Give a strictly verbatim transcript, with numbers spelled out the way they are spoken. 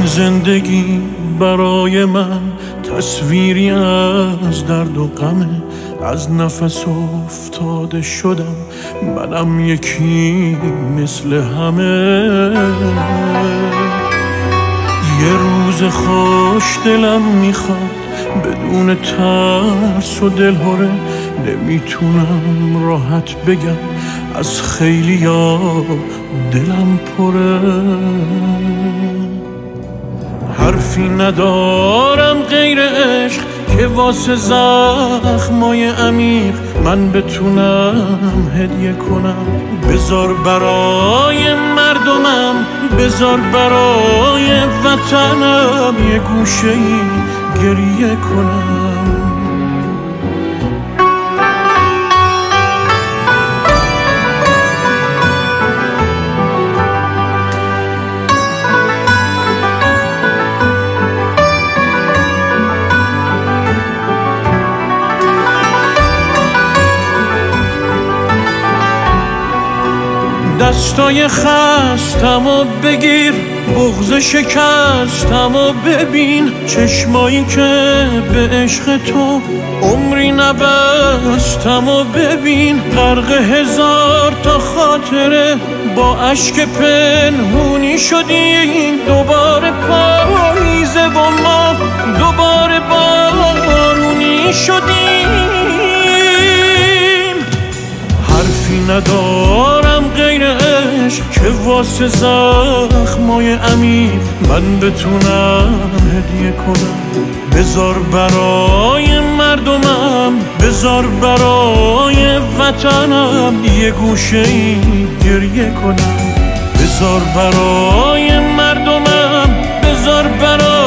زندگی برای من تصویری از درد و غمه. از نفس افتاده شدم منم یکی مثل همه. یه روز خوش دلم میخواد بدون ترس و دلهره. نمیتونم راحت بگم از خیلیا دلم پره. حرفی ندارم غیر عشق که واسه زخمای عمیق من بتونم هدیه کنم. بذار برای مردمم، بذار برای وطنم یه گوشه‌ای گریه کنم. دستای خستم و بگیر، بغض شکستم و ببین. چشمایی که به عشق تو عمری نبستم و ببین. غرق هزار تا خاطره با اشک پنهونی شدیم. دوباره پاییزه و ما دوباره بارونی شدیم. حرفی ندارم غیر عشق که واسه زخمای عمیق من بتونم هدیه کنم. بذار برای مردمم، بذار برای وطنم یه گوشه‌ای گریه کنم. بذار برای مردمم، بذار برای